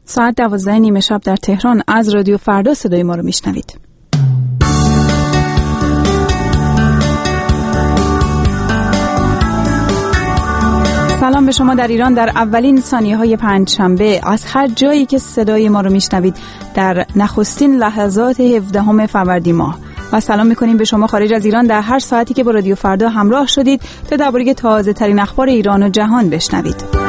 ساعت 12:30 شب در تهران از رادیو فردا صدای ما رو میشنوید. سلام به شما در ایران در اولین ثانیه‌های پنجشنبه از هر جایی که صدای ما رو میشنوید در نخستین لحظات 17 فروردین ماه و سلام میکنیم به شما خارج از ایران در هر ساعتی که با رادیو فردا همراه شدید تا درباره تازه ترین اخبار ایران و جهان بشنوید.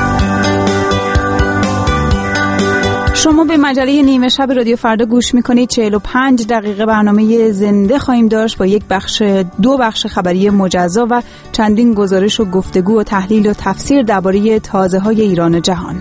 شما به مجله نیمه شب رادیو فردا گوش میکنید. 45 دقیقه برنامه زنده خواهیم داشت با دو بخش خبری مجزا و چندین گزارش و گفتگو و تحلیل و تفسیر درباره تازه‌های ایران و جهان.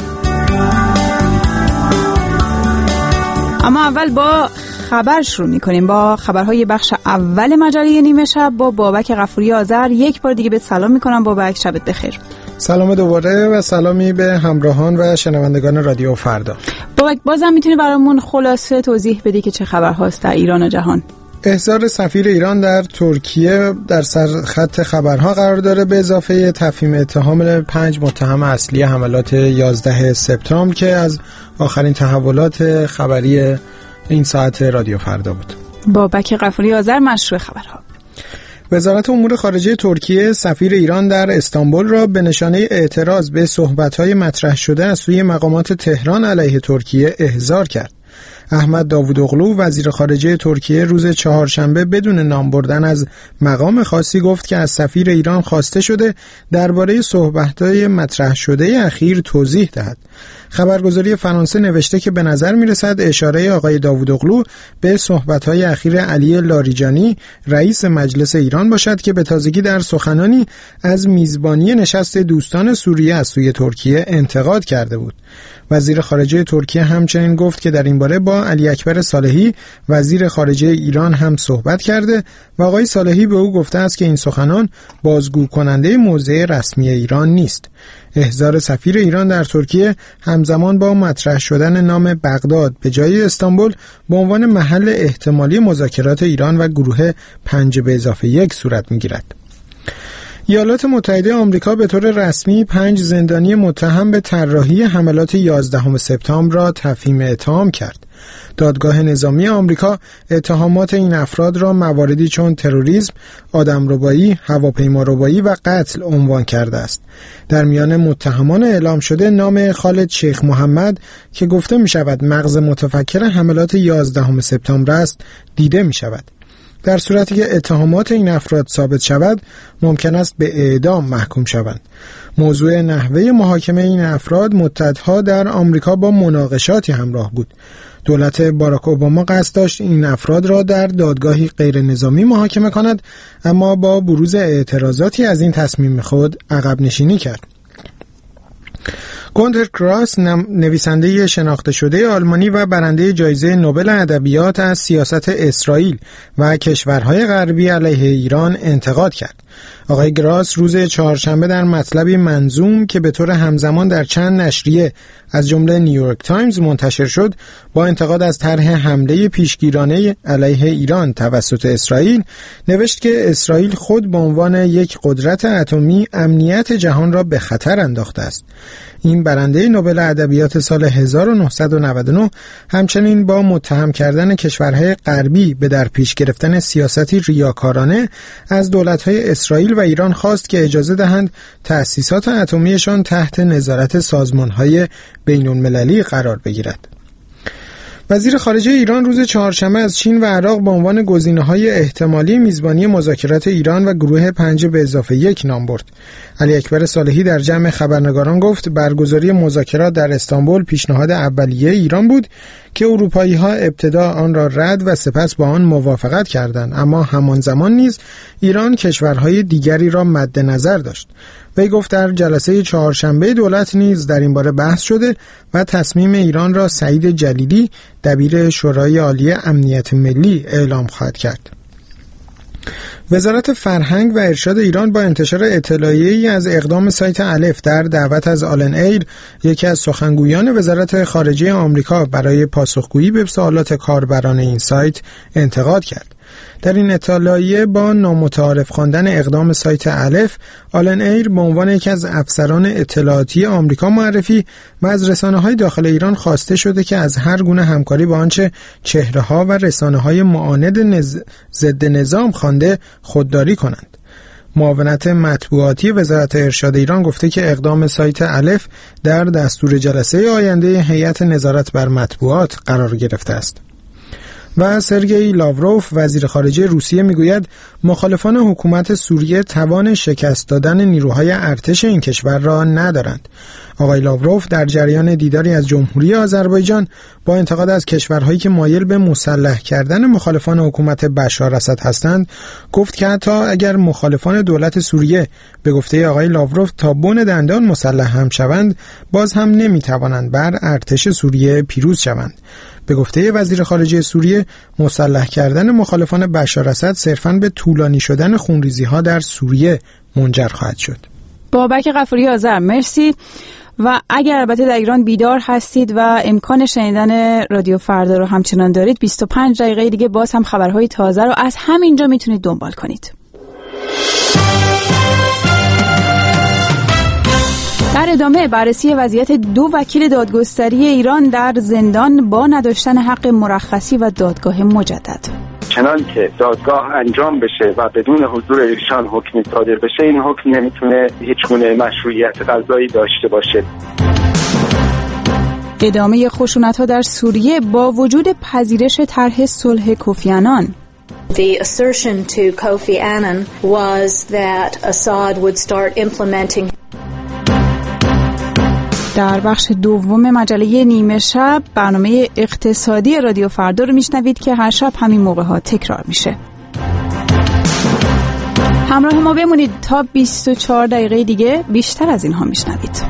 اما اول با خبر شروع میکنیم، با خبرهای بخش اول مجله نیمه شب با بابک غفوری آذر. یک بار دیگه بهت سلام میکنم بابک، شبت بخیر. سلام دوباره و سلامی به همراهان و شنوندگان رادیو فردا. بابک بازم میتونی برامون خلاصه توضیح بدی که چه خبر هاست در ایران و جهان؟ احضار سفیر ایران در ترکیه در سرخط خبرها قرار داره، به اضافه تفهیم اتهام 5 متهم اصلی حملات 11 سپتامبر که از آخرین تحولات خبری این ساعت رادیو فردا بود. بابک غفوری آذر، مشروع خبرها. وزارت امور خارجه ترکیه سفیر ایران در استانبول را به نشانه اعتراض به صحبت‌های مطرح شده از سوی مقامات تهران علیه ترکیه احضار کرد. احمد داوودوغلو وزیر خارجه ترکیه روز چهارشنبه بدون نام بردن از مقام خاصی گفت که از سفیر ایران خواسته شده درباره صحبت‌های مطرح شده اخیر توضیح دهد. خبرگزاری فرانسه نوشته که به نظر می‌رسد اشاره آقای داوودوغلو به صحبت‌های اخیر علی لاریجانی رئیس مجلس ایران باشد که به تازگی در سخنانی از میزبانی نشست دوستان سوریه از سوی ترکیه انتقاد کرده بود. وزیر خارجه ترکیه همچنین گفت که در این باره با علی اکبر صالحی وزیر خارجه ایران هم صحبت کرده و آقای صالحی به او گفته است که این سخنان بازگو کننده موضع رسمی ایران نیست. احضار سفیر ایران در ترکیه همزمان با مطرح شدن نام بغداد به جای استانبول به عنوان محل احتمالی مذاکرات ایران و گروه 5+1 صورت می‌گیرد. ایالات متحده آمریکا به طور رسمی 5 زندانی متهم به طراحی حملات 11 سپتامبر را تفهیم اتهام کرد. دادگاه نظامی آمریکا اتهامات این افراد را مواردی چون تروریسم، آدمربایی، هواپیماربایی و قتل عنوان کرده است. در میان متهمان اعلام شده نام خالد شیخ محمد که گفته می شود مغز متفکر حملات 11 سپتامبر است دیده می شود. در صورتی که اتهامات این افراد ثابت شود ممکن است به اعدام محکوم شوند. موضوع نحوه محاکمه این افراد مدتها در آمریکا با مناقشاتی همراه بود. دولت باراک اوباما قصد داشت این افراد را در دادگاهی غیر نظامی محاکمه کند، اما با بروز اعتراضاتی از این تصمیم خود عقب نشینی کرد. گونتر کراس، نویسنده شناخته شده آلمانی و برنده جایزه نوبل ادبیات، از سیاست اسرائیل و کشورهای غربی علیه ایران انتقاد کرد. آقای گراس روز چهارشنبه در مطلبی منظوم که به طور همزمان در چند نشریه از جمله نیویورک تایمز منتشر شد، با انتقاد از طرح حمله پیشگیرانه علیه ایران توسط اسرائیل نوشت که اسرائیل خود به عنوان یک قدرت اتمی امنیت جهان را به خطر انداخته است. این برنده نوبل ادبیات سال 1999 همچنین با متهم کردن کشورهای غربی به در پیش گرفتن سیاستی ریاکارانه از دولت‌های اسرائیل و ایران خواست که اجازه دهند تأسیسات اتمیشان تحت نظارت سازمان‌های بین‌المللی قرار بگیرد. وزیر خارجه ایران روز چهارشنبه از چین و عراق به عنوان گزینه‌های احتمالی میزبانی مذاکرات ایران و گروه 5+1 نام برد. علی اکبر صالحی در جمع خبرنگاران گفت برگزاری مذاکرات در استانبول پیشنهاد اولیه ایران بود که اروپایی‌ها ابتدا آن را رد و سپس با آن موافقت کردند، اما همان زمان نیز ایران کشورهای دیگری را مد نظر داشت. وی گفت در جلسه چهارشنبه دولت نیز در این باره بحث شده و تصمیم ایران را سعید جلیلی دبیر شورای عالی امنیت ملی اعلام خواهد کرد. وزارت فرهنگ و ارشاد ایران با انتشار اطلاعیه‌ای از اقدام سایت الف در دعوت از آلن ایر، یکی از سخنگویان وزارت خارجه آمریکا، برای پاسخگویی به سوالات کاربران این سایت انتقاد کرد. در این اطلاعیه با نامتعارف خواندن اقدام سایت الف، آلن ایر به عنوان یکی از افسران اطلاعاتی آمریکا معرفی و از رسانه‌های داخل ایران خواسته شده که از هر گونه همکاری با آنچه چهره‌ها و رسانه‌های معاند ضد نظام خوانده خودداری کنند. معاونت مطبوعاتی وزارت ارشاد ایران گفته که اقدام سایت الف در دستور جلسه آینده هیئت نظارت بر مطبوعات قرار گرفته است. و سرگئی لاوروف وزیر خارجه روسیه میگوید مخالفان حکومت سوریه توان شکست دادن نیروهای ارتش این کشور را ندارند. آقای لاوروف در جریان دیداری از جمهوری آذربایجان با انتقاد از کشورهایی که مایل به مسلح کردن مخالفان حکومت بشار اسد هستند گفت که حتی اگر مخالفان دولت سوریه به گفته آقای لاوروف تا بن دندان مسلح هم شوند، باز هم نمیتوانند بر ارتش سوریه پیروز شوند. به گفته وزیر خارجه سوریه، مسلح کردن مخالفان بشار اسد صرفاً به طولانی شدن خونریزی‌ها در سوریه منجر خواهد شد. بابک غفوری آذر، مرسی. و اگر البته در ایران بیدار هستید و امکان شنیدن رادیو فردا رو همچنان دارید، 25 دقیقه دیگه باز هم خبرهای تازه رو از همینجا میتونید دنبال کنید. در ادامه بررسی وضعیت 2 وکیل دادگستری ایران در زندان با نداشتن حق مرخصی و دادگاه مجدد. چنان که دادگاه انجام بشه و بدون حضور ایشان حکمی صادر بشه، این حکم نمیتونه هیچ گونه مشروعیت قضایی داشته باشه. ادامه خشونت‌ها در سوریه با وجود پذیرش طرح صلح کوفی عنان. The assertion to Kofi Annan was that Assad would start implementing. در بخش دوم مجله نیمه شب برنامه اقتصادی رادیو فردا رو میشنوید که هر شب همین موقع ها تکرار میشه. همراه ما بمونید تا 24 دقیقه دیگه بیشتر از اینها میشنوید.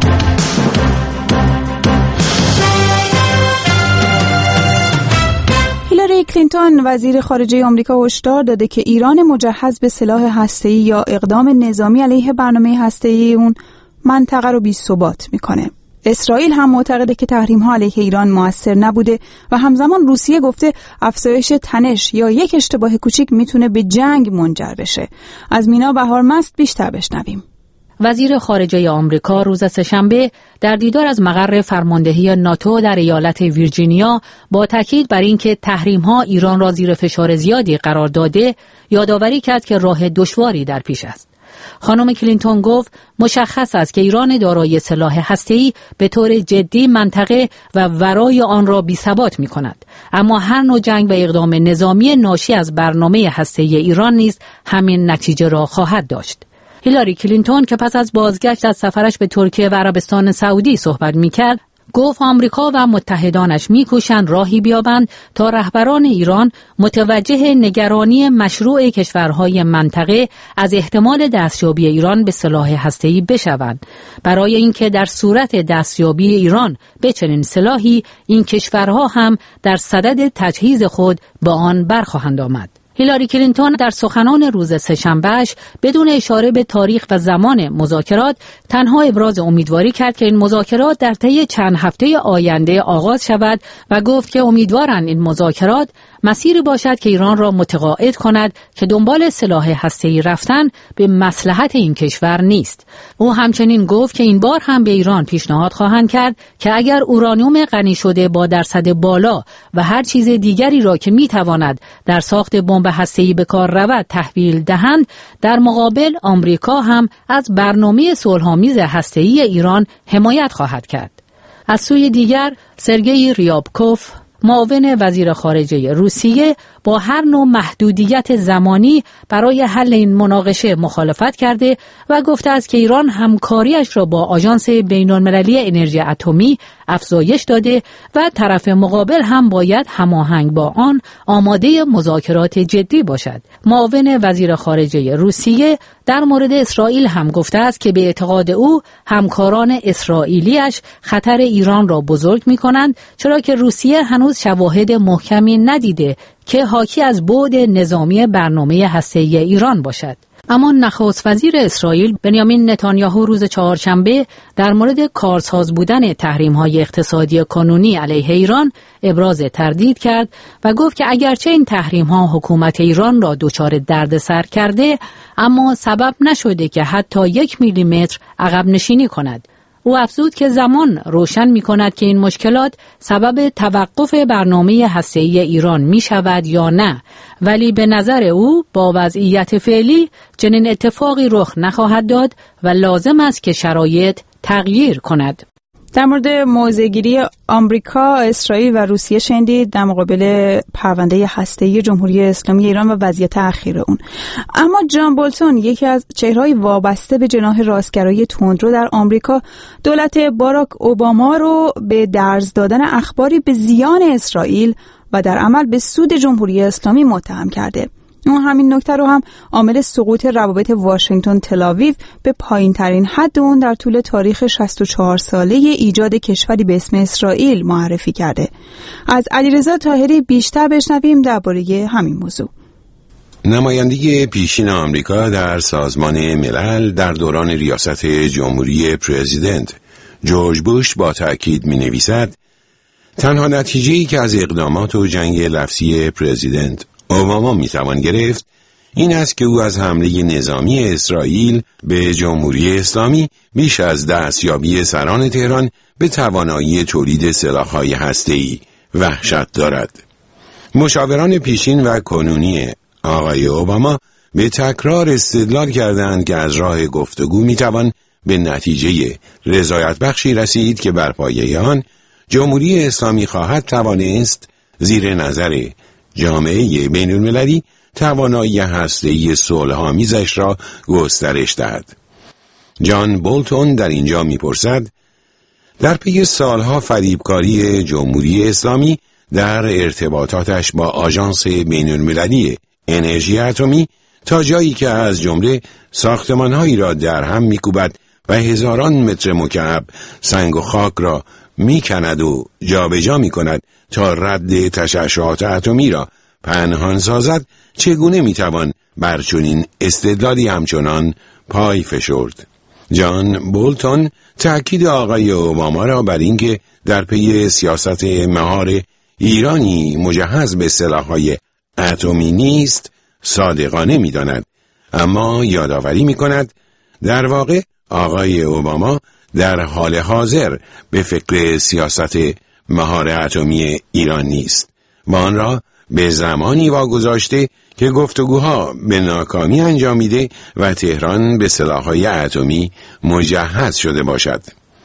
هیلاری کلینتون وزیر خارجه آمریکا هشدار داده که ایران مجهز به سلاح هسته‌ای یا اقدام نظامی علیه برنامه هسته‌ای اون منطقه رو بی‌ثبات میکنه. اسرائیل هم معتقده که تحریم‌ها علیه ایران مؤثر نبوده و همزمان روسیه گفته افزایش تنش یا یک اشتباه کوچیک میتونه به جنگ منجر بشه. از مینا بهارمست بیشتر بشنویم. وزیر خارجه آمریکا روز سه‌شنبه در دیدار از مقر فرماندهی ناتو در ایالت ویرجینیا با تاکید بر اینکه تحریم‌ها ایران را زیر فشار زیادی قرار داده، یادآوری کرد که راه دشواری در پیش است. خانم کلینتون گفت مشخص است که ایران دارای سلاح هسته‌ای به طور جدی منطقه و ورای آن را بی‌ثبات می‌کند، اما هر نوع جنگ و اقدام نظامی ناشی از برنامه هسته‌ای ایران نیز همین نتیجه را خواهد داشت. هیلاری کلینتون که پس از بازگشت از سفرش به ترکیه و عربستان سعودی صحبت می‌کرد، گفت آمریکا و متحدانش می‌کوشند راهی بیابند تا رهبران ایران متوجه نگرانی مشروع کشورهای منطقه از احتمال دستیابی ایران به سلاح هسته‌ای بشوند، برای اینکه در صورت دستیابی ایران به چنین سلاحی این کشورها هم در صدد تجهیز خود به آن برخواهند آمد. هیلاری کلینتون در سخنان روز سه‌شنبه‌اش بدون اشاره به تاریخ و زمان مذاکرات تنها ابراز امیدواری کرد که این مذاکرات در طی چند هفته آینده آغاز شود و گفت که امیدوارند این مذاکرات مسیری باشد که ایران را متقاعد کند که دنبال سلاح هسته‌ای رفتن به مصلحت این کشور نیست. او همچنین گفت که این بار هم به ایران پیشنهاد خواهند کرد که اگر اورانیوم غنی شده با درصد بالا و هر چیز دیگری را که میتواند در ساخت بمب هسته‌ای به کار رود تحویل دهند، در مقابل آمریکا هم از برنامه صلح‌آمیز هسته‌ای ایران حمایت خواهد کرد. از سوی دیگر سرگئی ریابکوف معاون وزیر خارجه روسیه با هر نوع محدودیت زمانی برای حل این مناقشه مخالفت کرده و گفته است که ایران همکاریش را با آژانس بین‌المللی انرژی اتمی افزایش داده و طرف مقابل هم باید هماهنگ با آن آماده مذاکرات جدی باشد. معاون وزیر خارجه روسیه در مورد اسرائیل هم گفته است که به اعتقاد او همکاران اسرائیلیش خطر ایران را بزرگ می‌کنند، چرا که روسیه هنوز شواهد محکمی ندیده که حاکی از بعد نظامی برنامه هسته‌ای ایران باشد. اما نخست وزیر اسرائیل بنیامین نتانیاهو روز چهارشنبه در مورد کارساز بودن تحریم‌های اقتصادی کانونی علیه ایران ابراز تردید کرد و گفت که اگرچه این تحریم‌ها حکومت ایران را دچار دردسر کرده، اما سبب نشده که حتی 1 میلیمتر عقب نشینی کند. او افزود که زمان روشن می کند که این مشکلات سبب توقف برنامه هسته‌ای ایران می شود یا نه، ولی به نظر او با وضعیت فعلی چنین اتفاقی رخ نخواهد داد و لازم است که شرایط تغییر کند. در مورد موضع‌گیری آمریکا، اسرائیل و روسیه شنیدید در مقابل پرونده هسته‌ای جمهوری اسلامی ایران و وضعیت اخیر اون. اما جان بولتون، یکی از چهره‌های وابسته به جناح راستگرایی تندرو در آمریکا، دولت باراک اوباما رو به درز دادن اخباری به زیان اسرائیل و در عمل به سود جمهوری اسلامی متهم کرده. اون همین نکته رو هم عامل سقوط روابط واشنگتن تل‌آویو به پایین ترین حد اون در طول تاریخ 64 ساله ایجاد کشوری به اسم اسرائیل معرفی کرده. از علیرضا طاهری بیشتر بشنویم درباره همین موضوع. نماینده پیشین آمریکا در سازمان ملل در دوران ریاست جمهوری پرزیدنت جورج بوش با تأکید می‌نویسد تنها نتیجه‌ای که از اقدامات و جنگ لفظی پرزیدنت اوباما میتوان گرفت این است که او از حمله نظامی اسرائیل به جمهوری اسلامی بیش از دستیابی سران تهران به توانایی تولید سلاح‌های هسته‌ای وحشت دارد. مشاوران پیشین و کنونی آقای اوباما به تکرار استدلال کردند که از راه گفتگو میتوان به نتیجه رضایت بخشی رسید که بر پایه آن جمهوری اسلامی خواهد توانست زیر نظر جامعه بین المللی توانایی هسته‌ای صلح‌آمیزش را گسترش دهد. جان بولتون در اینجا می‌پرسد در پی سالها فریبکاری جمهوری اسلامی در ارتباطاتش با آژانس بین المللی انرژی اتمی تا جایی که از جمله ساختمان‌هایی را در هم می‌کوبد و هزاران متر مکعب سنگ و خاک را می‌کند و جابجا می‌کند تا رد تشعشعات اتمی را پنهان سازد، چگونه میتوان بر چنین استدلالی همچنان پای فشرد؟ جان بولتون تأکید آقای اوباما را بر اینکه در پی سیاست مهار ایرانی مجهز به سلاح‌های اتمی نیست صادقانه می‌داند، اما یادآوری می‌کند در واقع آقای اوباما در حال حاضر به فکر سیاست مهار اتمی ایران نیست و آن را به زمانی واگذاشته که گفتگوها به ناکامی انجامیده و تهران به سلاح‌های اتمی مجهز شده باشد.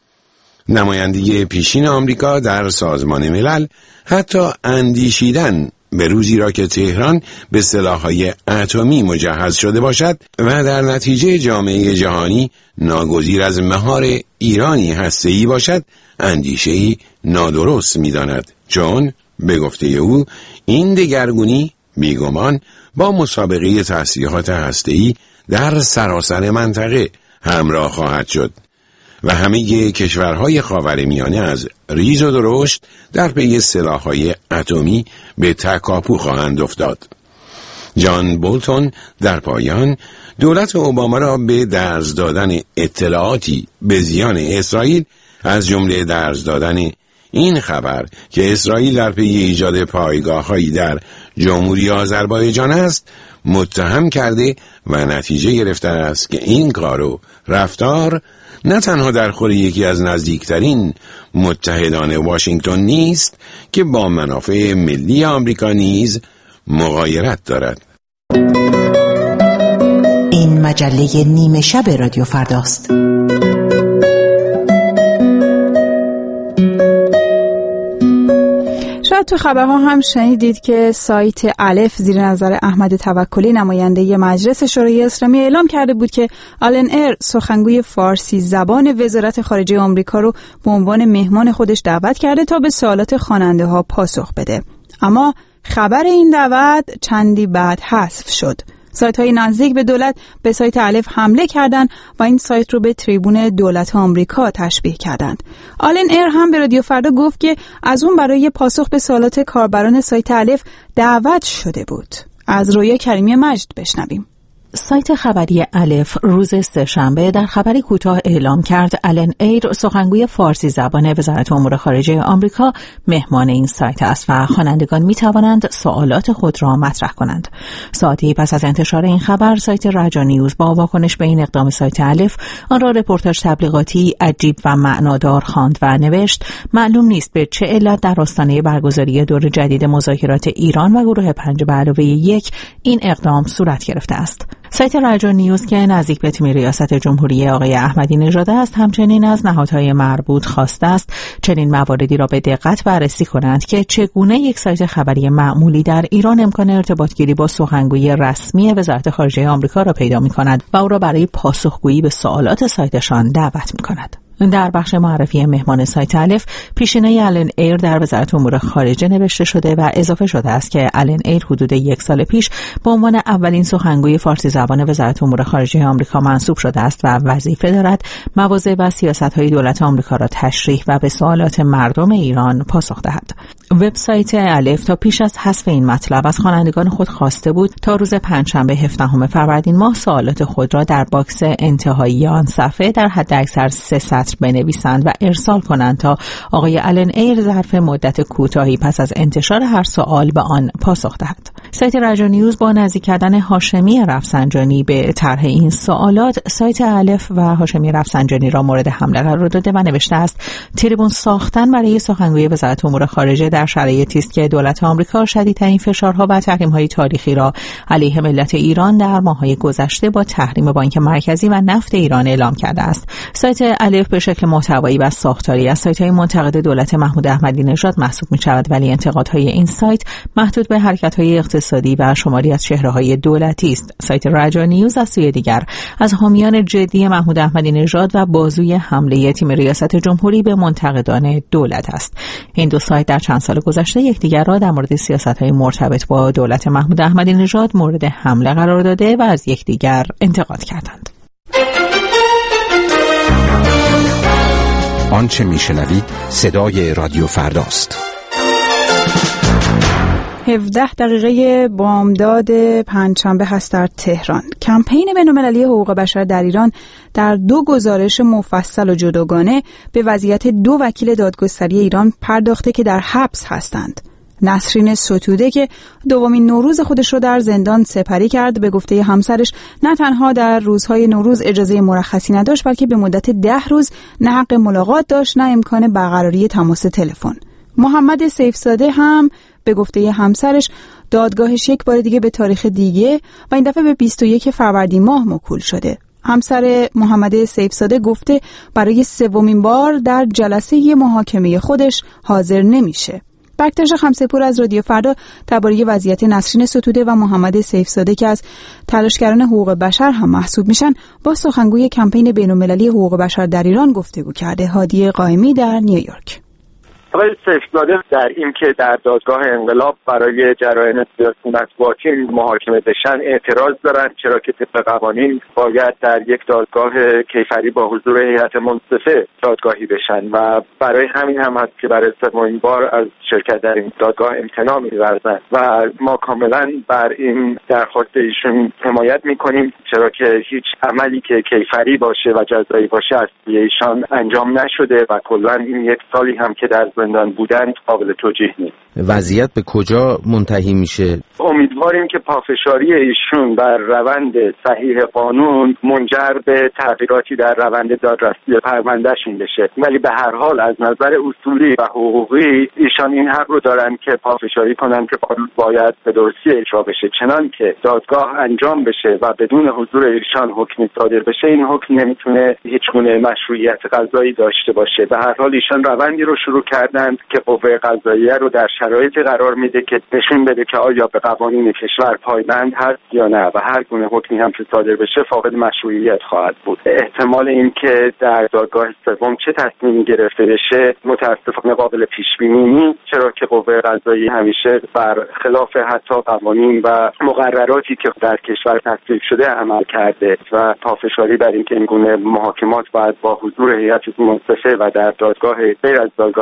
نماینده پیشین آمریکا در سازمان ملل حتی اندیشیدن به روزی را که تهران به سلاح‌های اتمی مجهز شده باشد و در نتیجه جامعه جهانی ناگزیر از مهار ایرانی هسته‌ای باشد اندیشه‌ای نادرست می‌داند، چون به گفته او این دگرگونی بیگمان با مسابقه تسلیحات هسته‌ای در سراسر منطقه همراه خواهد شد و همه کشورهای خاورمیانه از ریز و درشت در پی سلاح‌های اتمی به تکاپو خواهند افتاد. جان بولتون در پایان دولت اوباما را به درز دادن اطلاعاتی به زیان اسرائیل از جمله درز دادن این خبر که اسرائیل در پی ایجاد پایگاه‌هایی در جمهوری آذربایجان است متهم کرده و نتیجه گرفته است که این کار و رفتار نه تنها در خور یکی از نزدیکترین متحدان واشنگتن نیست که با منافع ملی آمریکا نیز مغایرت دارد. این مجله نیمه شب رادیو فرداست. شاید تو خبرها هم شنیدید که سایت الف زیر نظر احمد توکلی نماینده مجلس شورای اسلامی اعلام کرده بود که آلن ایر سخنگوی فارسی زبان وزارت خارجه آمریکا رو به عنوان مهمان خودش دعوت کرده تا به سوالات خواننده ها پاسخ بده. اما خبر این دعوت چندی بعد حذف شد. سایت‌های نزدیک به دولت به سایت الف حمله کردند و این سایت رو به تریبون دولت آمریکا تشبیه کردند. آلن ایر هم به رادیو فردا گفت که از اون برای پاسخ به سوالات کاربران سایت الف دعوت شده بود. از رویا کریمی مجد بشنویم. سایت خبری الف روز سه‌شنبه در خبری کوتاه اعلام کرد آلن ایر، سخنگوی فارسی زبان وزارت امور خارجه آمریکا، مهمان این سایت است و خوانندگان می توانند سوالات خود را مطرح کنند. ساعتی پس از انتشار این خبر، سایت رجا نیوز با واکنش به این اقدام سایت الف آن را رپورتاژ تبلیغاتی عجیب و معنادار خواند و نوشت: معلوم نیست به چه علت در آستانه برگزاری دور جدید مذاکرات ایران و گروه 5+1 این اقدام صورت گرفته است. سایت رجا نیوز که نزدیک به تیم ریاست جمهوری آقای احمدی نژاد است، همچنین از نهادهای مربوط خواسته است چنین مواردی را به دقت بررسی کنند که چگونه یک سایت خبری معمولی در ایران امکان ارتباط گیری با سخنگوی رسمی وزارت خارجه آمریکا را پیدا می‌کند و او را برای پاسخگویی به سوالات سایتشان دعوت می‌کند. در بخش معرفی مهمان سایت الف، پیشینه آلن ایر در وزارت امور خارجه نوشته شده و اضافه شده است که آلن ایر حدود 1 سال پیش به عنوان اولین سخنگوی فارسی زبان وزارت امور خارجه آمریکا منصوب شده است و وظیفه دارد مواضع و سیاست‌های دولت آمریکا را تشریح و به سوالات مردم ایران پاسخ دهد. وبسایت الف تا پیش از حذف این مطلب از خوانندگان خود خواسته بود تا روز پنجشنبه 17 فروردین ماه سوالات خود را در باکس انتهایی آن صفحه در حداکثر 3 سطر بنویسند و ارسال کنند تا آقای آلن ایر ظرف مدت کوتاهی پس از انتشار هر سوال به آن پاسخ دهد. سایت رجا نیوز با نزدیک کردن هاشمی رفسنجانی به طرح این سوالات، سایت الف و هاشمی رفسنجانی را مورد حمله قرار داده و نوشته است: تریبون ساختن برای سخنگوی وزارت امور خارجه در شرایطی است که دولت آمریکا شدیدترین فشارها و تحریم‌های تاریخی را علیه ملت ایران در ماه‌های گذشته با تحریم بانک مرکزی و نفت ایران اعلام کرده است. سایت الف به شکل محتوایی و ساختاری از سایت‌های منتقد دولت محمود احمدی نژاد محسوب می‌شود، ولی انتقادهای این سایت محدود به حرکت‌های اقتصادی و شماری از چهره‌های دولتی است. سایت رجا نیوز از سوی دیگر از حامیان جدی محمود احمدی نژاد و بازوی حمله تیم ریاست جمهوری به منتقدان دولت است. این دو سایت در چند سال گذشته یکدیگر را در مورد سیاست‌های مرتبط با دولت محمود احمدی نژاد مورد حمله قرار داده و از یکدیگر انتقاد کردند. آنچه میشنوید صدای رادیو فرداست. 17 دقیقه بامداد پنجشنبه هست در تهران. کمپین بین‌المللی حقوق بشر در ایران در 2 گزارش مفصل و جداگانه به وضعیت 2 وکیل دادگستری ایران پرداخته که در حبس هستند. نسرین ستوده که دومین نوروز خودش رو در زندان سپری کرد، به گفته همسرش نه تنها در روزهای نوروز اجازه مرخصی نداشت، بلکه به مدت 10 روز نه حق ملاقات داشت نه امکان برقراری تماس تلفن. محمد سیفزاده هم به گفته همسرش دادگاهش یک بار دیگه به تاریخ دیگه و این دفعه به 21 فروردین ماه موکول شده. همسر محمد سیفزاده گفته برای 3مین بار در جلسه محاکمه خودش حاضر نمیشه. بکتاش خمسه‌پور از رادیو فردا درباره وضعیت نسرین ستوده و محمد سیفزاده که از تلاشگران حقوق بشر هم محسوب میشن با سخنگوی کمپین بین‌المللی حقوق بشر در ایران گفتگو کرده. هادی قائمی در نیویورک. آقای سیفزاده در این که در دادگاه انقلاب برای جرایم سیاسی مطبوعاتی محاکمه بشن اعتراض دارند، چرا که طبق قوانین باید در یک دادگاه کیفری با حضور هیئت منصفه دادگاهی بشن و برای همین هم هست که برای 3مین بار از شرکت در این دادگاه امتناع می‌ورزند و ما کاملا بر این درخواست ایشون حمایت می‌کنیم، چرا که هیچ عملی که کیفری باشه و جزایی باشه از ایشان انجام نشده و کلا این 1 سالی هم که در زندان بودن قابل توجیه نیست. وضعیت به کجا منتهی میشه؟ امیدواریم که پافشاری ایشون بر روند صحیح قانون منجر به تغییراتی در روند دادرسی پروندهشون بشه، ولی به هر حال از نظر اصولی و حقوقی ایشان این حق رو دارن که پافشاری کنن که قانون باید به درستی اجرا بشه، چنان که دادگاه انجام بشه و بدون حضور ایشان حکمی صادر بشه این حکم نمیتونه هیچ گونه مشروعیت قضایی داشته باشه. به هر حال ایشان روندی رو شروع کردند که قوه قضاییه رو در شرایطی قرار میده که نشون بده که آیا به قوانین کشور پایبند هست یا نه و هر گونه حکمی هم که صادر بشه فاقد مشروعیت خواهد بود. احتمال این که در دادگاه سوم چه تصمیمی گرفته بشه متاسفانه قابل پیش بینی نیست، چرا که قوه قضاییه همیشه بر خلاف حتی قوانین و مقرراتی که در کشور تصویب شده عمل کرده و پافشاری بر این که این گونه محاکمات باید با حضور هیئت منصفه و در دادگاه غیر از دادگاه انقلاب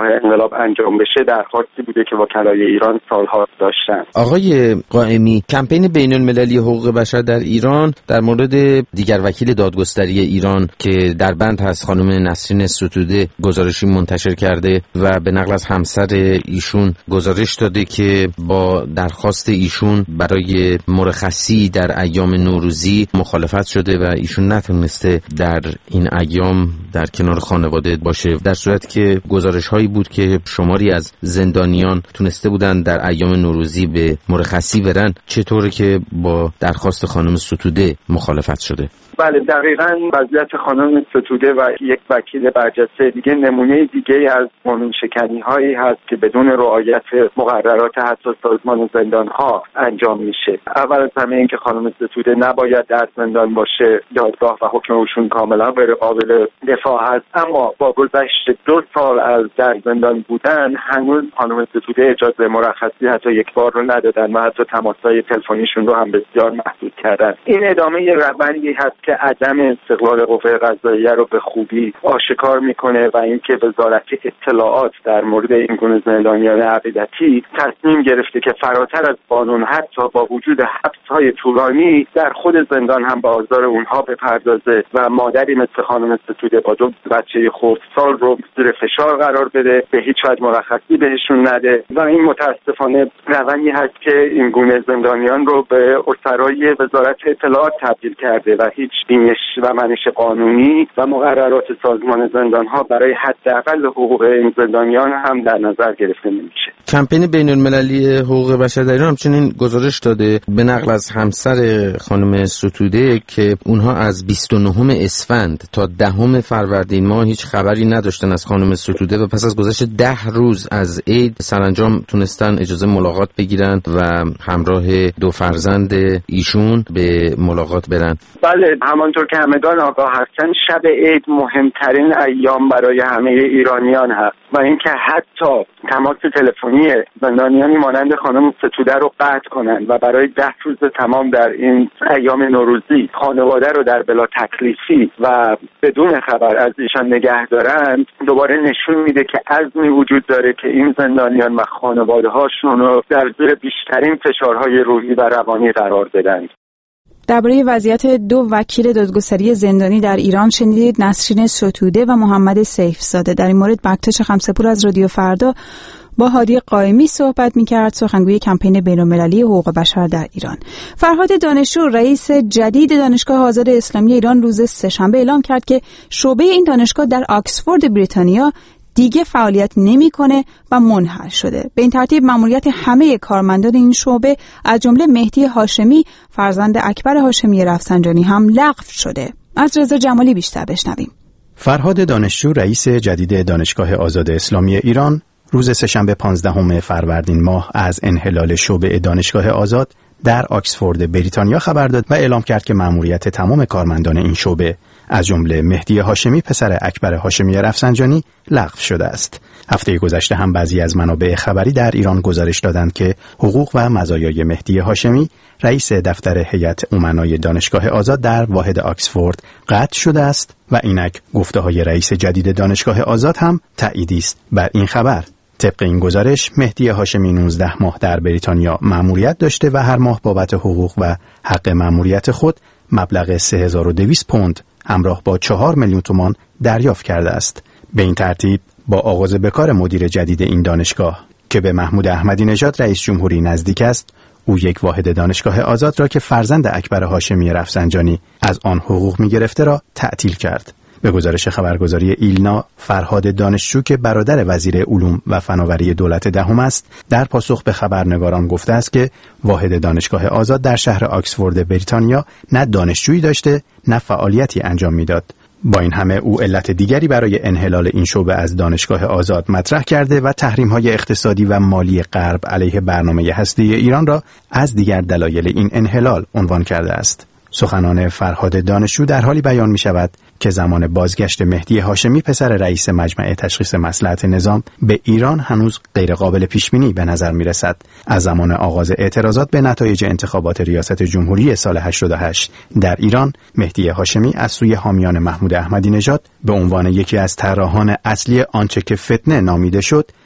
انقلاب انجام بشه درخواستی بوده که وکلای ایران سالها داشتن. آقای قائمی، کمپین بین المللی حقوق بشر در ایران در مورد دیگر وکیل دادگستری ایران که در بند هست خانم نسرین ستوده گزارشی منتشر کرده و به نقل از همسر ایشون گزارش داده که با درخواست ایشون برای مرخصی در ایام نوروزی مخالفت شده و ایشون نتونسته در این ایام در کنار خانواده باشه، در صورتی که گزارش هایی بود که شماری از زندانیان تونسته بودن در ایام نوروزی به مرخصی برن. چطوره که با درخواست خانم ستوده مخالفت شده؟ بله، دقیقاً وضعیت خانم ستوده و یک وکیل برجسته دیگه نمونه دیگه از قانون شکنی هایی هست که بدون رعایت مقررات حتی سازمان زندان ها انجام میشه. اول از همه این که خانم ستوده نباید در زندان باشه، دادگاه و حکم ایشون کاملا غیر قابل دفاع است، اما با گذشت 2 سال از در زندان بودن هنوز خانم ستوده اجازه مرخصی حتی یک بار رو ندادن و حتی تماس‌های تلفنیشون رو هم بسیار محدود کردن. این ادامه روندی هست که عدم استقلال قوه قضاییه رو به خوبی آشکار میکنه و اینکه وزارت اطلاعات در مورد این گونه زندانیان عقیدتی تصمیم گرفته که فراتر از قانون حتی با وجود حبس‌های طولانی در خود زندان هم به آزار اونها بپردازه و مادری مثل خانم ستوده با 2 بچه خردسال رو زیر فشار قرار بده، به هیچ وجه مرخصی بهشون نده و این متاسفانه روندی هست که این گونه زندانیان رو به اسرای وزارت اطلاعات تبدیل کرده و هیچ بینش و منش قانونی و مقررات سازمان زندان‌ها برای حداقل حقوق این زندانیان هم در نظر گرفته نمیشه. کمپین بین المللی حقوق بشر در ایران همچنین گزارش داده به نقل از همسر خانم ستوده که اونها از 29 اسفند تا 10 فروردین ماه هیچ خبری نداشتن از خانم ستوده و پس از گذشت 10 روز از عید سرانجام تونستن اجازه ملاقات بگیرن و همراه 2 فرزند ایشون به ملاقات برن. بله، همانطور که همگان آگاه هستن شب عید مهمترین ایام برای همه ایرانیان هست و اینکه حتی تماس تلفنی زندانیانی مانند خانم ستوده رو قطع کنن و برای 10 روز تمام در این ایام نوروزی خانواده رو در بلا تکلیفی و بدون خبر از ایشان نگه دارن، دوباره نشون میده که عزمی وجود داره که این زندانیان و خانواده هاشون رو در زیر بیشترین فشارهای روحی و روانی قرار بدن. درباره وضعیت 2 وکیل دادگستری زندانی در ایران شنیدید نسرین ستوده و محمد سیفزاده. در این مورد بکتاش خمسه‌پور از رادیو فردا با هادی قائمی صحبت می‌کرد، سخنگوی کمپین بین‌المللی حقوق بشر در ایران. فرهاد دانشجو رئیس جدید دانشگاه آزاد اسلامی ایران روز سه‌شنبه اعلام کرد که شعبه این دانشگاه در آکسفورد بریتانیا دیگه فعالیت نمی‌کنه و منحل شده. به این ترتیب مأموریت همه کارمندان این شعبه از جمله مهدی هاشمی فرزند اکبر هاشمی رفسنجانی هم لغو شده. از رضا جمالی بیشتر بشنویم. فرهاد دانشجو رئیس جدید دانشگاه آزاد اسلامی ایران روز سه‌شنبه 15 فروردین ماه از انحلال شعبه دانشگاه آزاد در آکسفورد بریتانیا خبر داد و اعلام کرد که مأموریت تمام کارمندان این شعبه از جمله مهدی هاشمی پسر اکبر هاشمی رفسنجانی لغو شده است. هفته گذشته هم بعضی از منابع خبری در ایران گزارش دادند که حقوق و مزایای مهدی هاشمی رئیس دفتر هیئت امنای دانشگاه آزاد در واحد آکسفورد قطع شده است و اینک گفته‌های رئیس جدید دانشگاه آزاد هم تأییدی است بر این خبر. طبق این گزارش مهدی هاشمی 19 ماه در بریتانیا مأموریت داشته و هر ماه بابت حقوق و حق مأموریت خود مبلغ 3200 پوند همراه با 4 میلیون تومان دریافت کرده است. به این ترتیب با آغاز به کار مدیر جدید این دانشگاه که به محمود احمدی نژاد رئیس جمهوری نزدیک است، او یک واحد دانشگاه آزاد را که فرزند اکبر هاشمی رفسنجانی از آن حقوق می‌گرفته را تعطیل کرد. به گزارش خبرگزاری ایلنا، فرهاد دانشجو که برادر وزیر علوم و فناوری دولت دهم است، در پاسخ به خبرنگاران گفته است که واحد دانشگاه آزاد در شهر آکسفورد بریتانیا نه دانشجویی داشته نه فعالیتی انجام میداد. با این همه او علت دیگری برای انحلال این شعبه از دانشگاه آزاد مطرح کرده و تحریم‌های اقتصادی و مالی غرب علیه برنامه هسته‌ای ایران را از دیگر دلایل این انحلال عنوان کرده است. سخنان فرهاد دانشجو در حالی بیان می شود که زمان بازگشت مهدی هاشمی پسر رئیس مجمع تشخیص مصلحت نظام به ایران هنوز غیر قابل پیش بینی به نظر می رسد. از زمان آغاز اعتراضات به نتایج انتخابات ریاست جمهوری سال 88 در ایران، مهدی هاشمی از سوی حامیان محمود احمدی نژاد به عنوان یکی از طراحان اصلی آنچه که فتنه نامیده شد،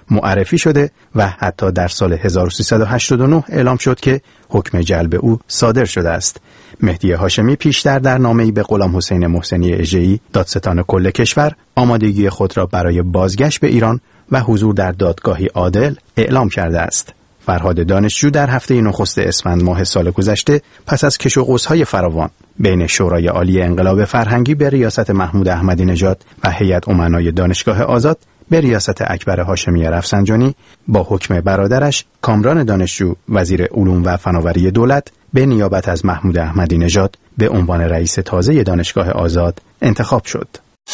معرفی شده و حتی در سال 1389 اعلام شد که حکم جلب او صادر شده است. مهدی هاشمی پیشتر در نامه‌ای به غلام حسین محسنی اژه‌ای دادستان کل کشور آمادگی خود را برای بازگشت به ایران و حضور در دادگاهی عادل اعلام کرده است. فرهاد دانشجو در هفته نخست اسفند ماه سال گذشته پس از کش و قوس‌های فراوان بین شورای عالی انقلاب فرهنگی به ریاست محمود احمدی نژاد و هیئت امنای دانشگاه آزاد به ریاست اکبر هاشمی رفسنجانی با حکم برادرش کامران دانشجو وزیر علوم و فناوری دولت به نیابت از محمود احمدی نژاد به عنوان رئیس تازه دانشگاه آزاد انتخاب شد.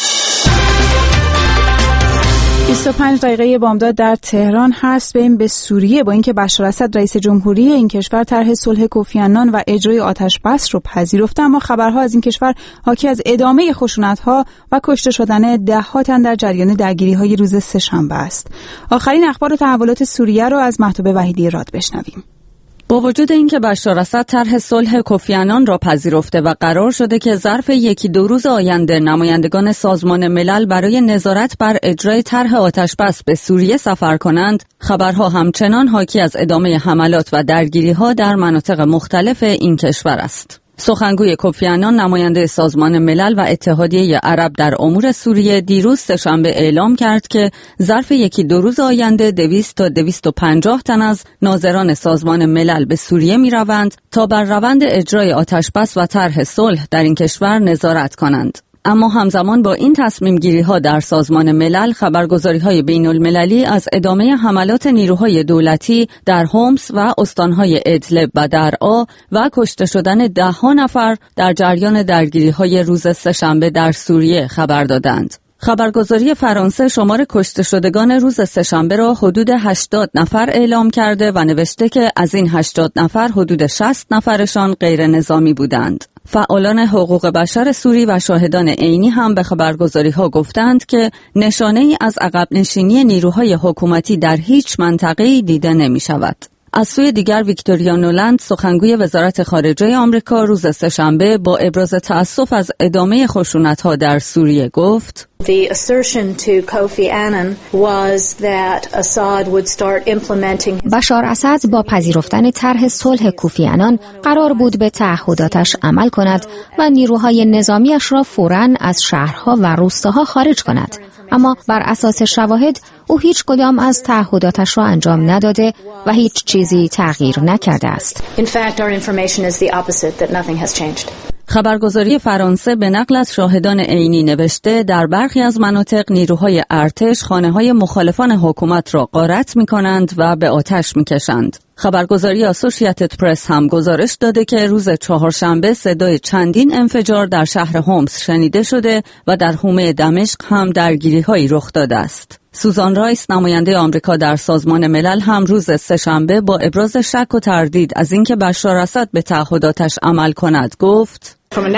25 دقیقه بامداد در تهران هست. بریم به سوریه. با اینکه بشار اسد رئیس جمهوری این کشور طرح صلح کوفی عنان و اجرای آتش بس رو پذیرفته، اما خبرها از این کشور حاکی از ادامه خشونت‌ها و کشته شدن ده‌ها تن در جریان درگیری‌های روز سه‌شنبه است. آخرین اخبار و تحولات سوریه رو از مهتاب وحیدی راد بشنویم. با وجود اینکه بشار اسد طرح صلح کوفی عنان را پذیرفته و قرار شده که ظرف 1-2 روز آینده نمایندگان سازمان ملل برای نظارت بر اجرای طرح آتش‌بس به سوریه سفر کنند، خبرها همچنان حاکی از ادامه حملات و درگیری‌ها در مناطق مختلف این کشور است. سخنگوی کوفی عنان نماینده سازمان ملل و اتحادیه عرب در امور سوریه دیروز سه‌شنبه اعلام کرد که ظرف 1-2 روز آینده 200 تا 250 تن از ناظران سازمان ملل به سوریه می روند تا بر روند اجرای آتش‌بس و طرح صلح در این کشور نظارت کنند. اما همزمان با این تصمیم گیری ها در سازمان ملل، خبرگزاری های بین المللی از ادامه حملات نیروهای دولتی در هومس و استانهای ادلب و درعا و کشته شدن 10 نفر در جریان درگیری های روز سه‌شنبه در سوریه خبر دادند. خبرگزاری فرانسه شمار کشته شدگان روز سه‌شنبه را حدود 80 نفر اعلام کرده و نوشته که از این 80 نفر حدود 60 نفرشان غیر نظامی بودند. فعالان حقوق بشر سوری و شاهدان عینی هم به خبرگزاری‌ها گفتند که نشانه‌ای از عقب نشینی نیروهای حکومتی در هیچ منطقه‌ای دیده نمی‌شود. از سوی دیگر ویکتوریا نولند سخنگوی وزارت خارجه آمریکا روز سه‌شنبه با ابراز تأسف از ادامه خشونت‌ها در سوریه گفت: The assertion to Kofi Annan was that Assad would start implementing. بشار اسد با پذیرفتن طرح صلح کوفی عنان قرار بود به تعهداتش عمل کند و نیروهای نظامیش را فوراً از شهرها و روستاها خارج کند. اما بر اساس شواهد او هیچ کدام از تعهداتش را انجام نداده و هیچ چیزی تغییر نکرده است. In fact, our information is the opposite, that nothing has changed. خبرگزاری فرانسه به نقل از شاهدان عینی نوشته در برخی از مناطق نیروهای ارتش خانه‌های مخالفان حکومت را غارت می‌کنند و به آتش می‌کشند. خبرگزاری اسوسییتد پرس هم گزارش داده که روز چهارشنبه صدای چندین انفجار در شهر هومس شنیده شده و در حومه دمشق هم درگیری‌هایی رخ داده است. سوزان رایس نماینده آمریکا در سازمان ملل هم روز سه‌شنبه با ابراز شک و تردید از اینکه بشار اسد به تعهداتش عمل کند گفت: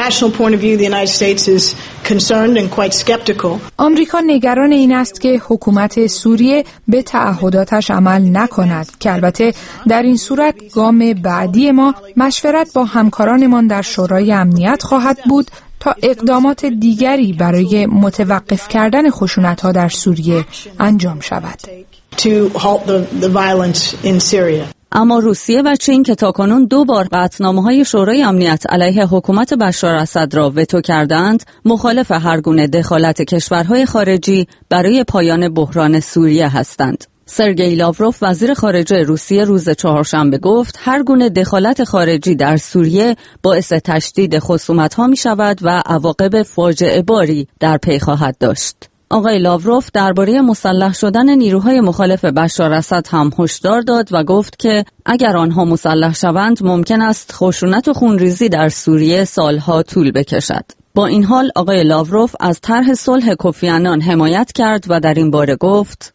آمریکا نگران این است که حکومت سوریه به تعهداتش عمل نکند که البته در این صورت گام بعدی ما مشورت با همکارانمان در شورای امنیت خواهد بود تا اقدامات دیگری برای متوقف کردن خشونت‌ها در سوریه انجام شود. اما روسیه و چین که تاکنون 2 بار قطعنامه‌های شورای امنیت علیه حکومت بشار اسد را وتو کردند، مخالف هر گونه دخالت کشورهای خارجی برای پایان بحران سوریه هستند. سرگئی لاوروف وزیر خارجه روسیه روز چهارشنبه گفت هر گونه دخالت خارجی در سوریه باعث تشدید خصومت‌ها می‌شود و عواقب فاجعه باری در پی خواهد داشت. آقای لاوروف درباره مسلح شدن نیروهای مخالف بشار اسد هم هشدار داد و گفت که اگر آنها مسلح شوند ممکن است خشونت و خونریزی در سوریه سالها طول بکشد. با این حال آقای لاوروف از طرح صلح کوفی عنان حمایت کرد و در این باره گفت: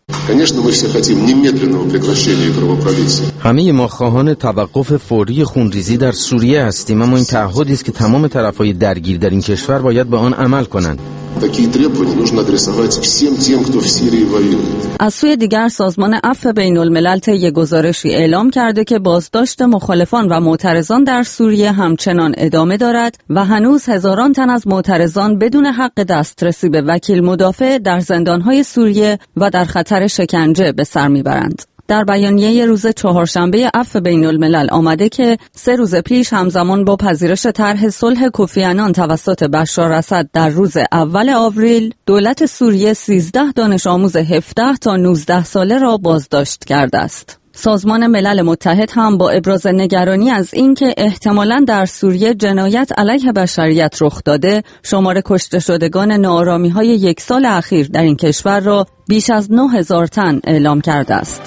همه ما خواهان توقف فوری خونریزی در سوریه هستیم، اما این تعهدی است که تمام طرفهای درگیر در این کشور باید به آن عمل کنند. از سوی دیگر سازمان عفو بین الملل طی گزارشی اعلام کرده که بازداشت مخالفان و معترضان در سوریه همچنان ادامه دارد و هنوز هزاران تن از معترضان بدون حق دسترسی به وکیل مدافع در زندانهای سوریه و در خطر شکنجه به سر میبرند. در بیانیه روز چهارشنبه عفو بین الملل آمده که 3 روز پیش همزمان با پذیرش طرح صلح کوفی عنان توسط بشار اسد در روز اول آوریل، دولت سوریه 13 دانش آموز 17 تا 19 ساله را بازداشت کرده است. سازمان ملل متحد هم با ابراز نگرانی از اینکه احتمالاً در سوریه جنایت علیه بشریت رخ داده، شمار کشته شدگان ناآرامی‌های 1 سال اخیر در این کشور را بیش از 9000 تن اعلام کرده است.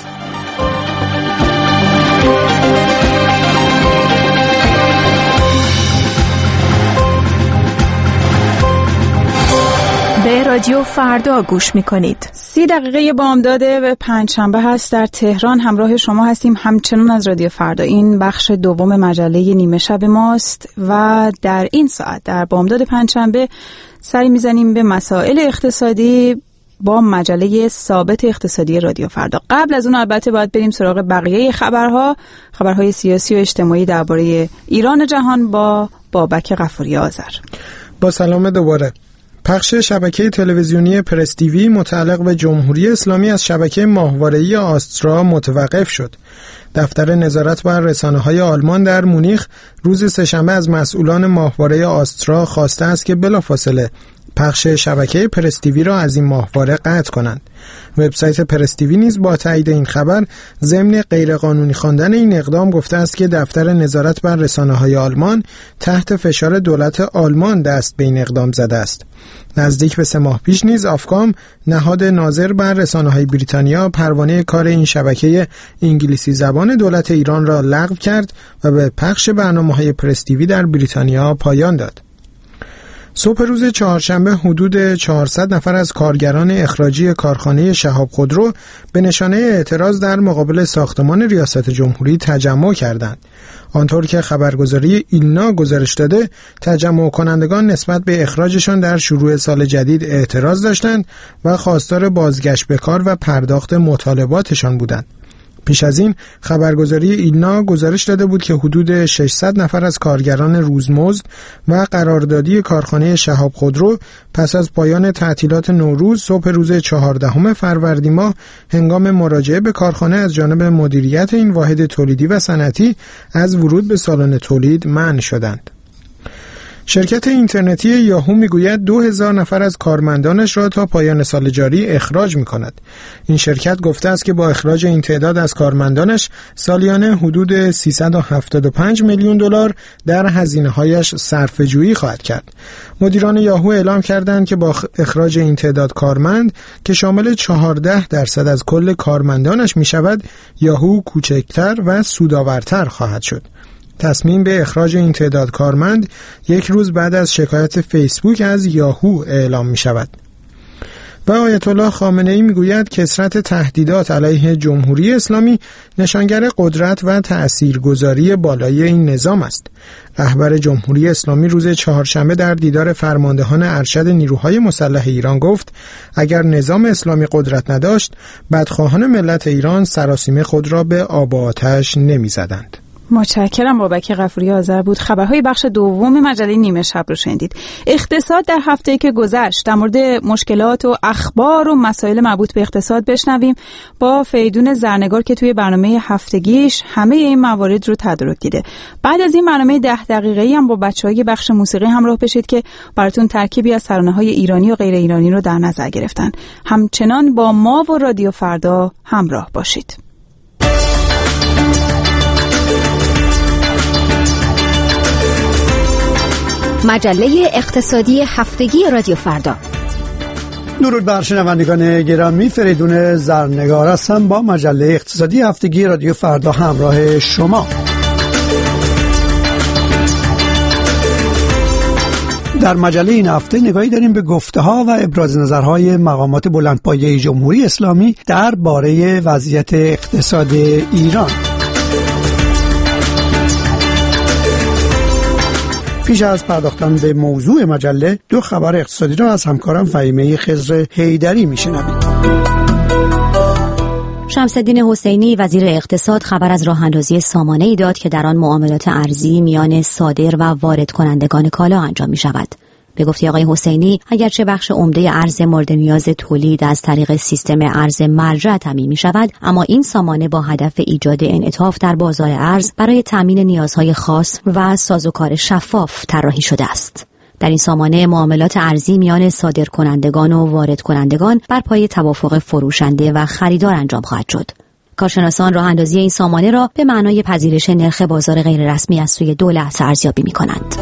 به رادیو فردا گوش می‌کنید. 30 دقیقه بامداد به پنجشنبه هست. در تهران همراه شما هستیم همچنان از رادیو فردا. این بخش دوم مجله نیمه شب ماست و در این ساعت در بامداد پنجشنبه سری میزنیم به مسائل اقتصادی با مجله ثابت اقتصادی رادیو فردا. قبل از اون البته باید بریم سراغ بقیه خبرهای سیاسی و اجتماعی درباره ایران جهان با بابک غفوری آذر. با سلام دوباره. پخش شبکه تلویزیونی پرس تیوی متعلق به جمهوری اسلامی از شبکه ماهواره‌ای آسترا متوقف شد. دفتر نظارت بر رسانه‌های آلمان در مونیخ روز سه‌شنبه از مسئولان ماهواره آسترا خواسته است که بلافاصله پخش شبکه پرس تیوی را از این ماهواره قطع کنند. وبسایت پرس تیوی نیز با تایید این خبر ضمن غیرقانونی خواندن این اقدام گفته است که دفتر نظارت بر رسانه‌های آلمان تحت فشار دولت آلمان دست به این اقدام زده است. نزدیک به 3 ماه پیش نیز آفکام، نهاد ناظر بر رسانه‌های بریتانیا، پروانه کار این شبکه انگلیسی زبان دولت ایران را لغو کرد و به پخش برنامه‌های پرس تیوی در بریتانیا پایان داد. صبح روز چهارشنبه حدود 400 نفر از کارگران اخراجی کارخانه شهاب خودرو به نشانه اعتراض در مقابل ساختمان ریاست جمهوری تجمع کردند. آنطور که خبرگزاری ایلنا گزارش داده، تجمع کنندگان نسبت به اخراجشان در شروع سال جدید اعتراض داشتند و خواستار بازگشت به کار و پرداخت مطالباتشان بودند. پیش از این خبرگزاری ایلنا گزارش داده بود که حدود 600 نفر از کارگران روزمزد و قراردادی کارخانه شهاب خودرو پس از پایان تعطیلات نوروز صبح روز 14 فروردین ماه هنگام مراجعه به کارخانه از جانب مدیریت این واحد تولیدی و صنعتی از ورود به سالن تولید منع شدند. شرکت اینترنتی یاهو میگوید 2000 نفر از کارمندانش را تا پایان سال جاری اخراج می‌کند. این شرکت گفته است که با اخراج این تعداد از کارمندانش سالیانه حدود 375 میلیون دلار در هزینه‌هایش صرفه‌جویی خواهد کرد. مدیران یاهو اعلام کردند که با اخراج این تعداد کارمند که شامل 14% از کل کارمندانش می‌شود، یاهو کوچکتر و سودآورتر خواهد شد. تصمیم به اخراج این تعداد کارمند 1 روز بعد از شکایت فیسبوک از یاهو اعلام می شود. و آیت الله خامنه‌ای می گوید کثرت تهدیدات علیه جمهوری اسلامی نشانگر قدرت و تأثیرگذاری بالای این نظام است. رهبر جمهوری اسلامی روز چهارشنبه در دیدار فرماندهان ارشد نیروهای مسلح ایران گفت اگر نظام اسلامی قدرت نداشت، بدخواهان ملت ایران سراسیمه خود را به آب و آتش نمی زدند. متشکرم. بابک غفوری آذر بود. خبرهای بخش دوم مجله نیمه شب رو شنیدید. اقتصاد در هفته‌ای که گذشت، در مورد مشکلات و اخبار و مسائل مربوط به اقتصاد بشنویم با فریدون زرنگار که توی برنامه هفتگیش همه این موارد رو تدارک دیده. بعد از این برنامه 10 دقیقه‌ای هم با بچه‌های بخش موسیقی همراه بشید که براتون ترکیبی از ترانه‌های ایرانی و غیر ایرانی رو در نظر گرفتن. همچنان با ما و رادیو فردا همراه باشید. مجله اقتصادی هفتگی رادیو فردا. درود بر شنوندگان گرامی، فریدون زرنگار هستم با مجله اقتصادی هفتگی رادیو فردا همراه شما. در مجله این هفته نگاهی داریم به گفته‌ها و ابراز نظرهای مقامات بلندپایه جمهوری اسلامی درباره وضعیت اقتصاد ایران. پیش از پرداختن به موضوع مجله، دو خبر اقتصادی را از همکارم فهیمه خضر حیدری میشنوید. شمس‌الدین حسینی وزیر اقتصاد خبر از راه‌اندازی سامانه‌ای داد که در آن معاملات ارزی میان صادر و وارد کنندگان کالا انجام می‌شود. به گفته آقای حسینی، اگرچه بخش عمده ارز مورد نیاز تولید از طریق سیستم ارز مرجع تامین می‌شود، اما این سامانه با هدف ایجاد انعطاف در بازار ارز برای تامین نیازهای خاص و سازوکار شفاف طراحی شده است. در این سامانه معاملات ارزی میان صادر کنندگان و وارد کنندگان بر پایه توافق فروشنده و خریدار انجام خواهد شد. کارشناسان راه اندازی این سامانه را به معنای پذیرش نرخ بازار غیر رسمی از سوی دولت ارزیابی می‌کنند.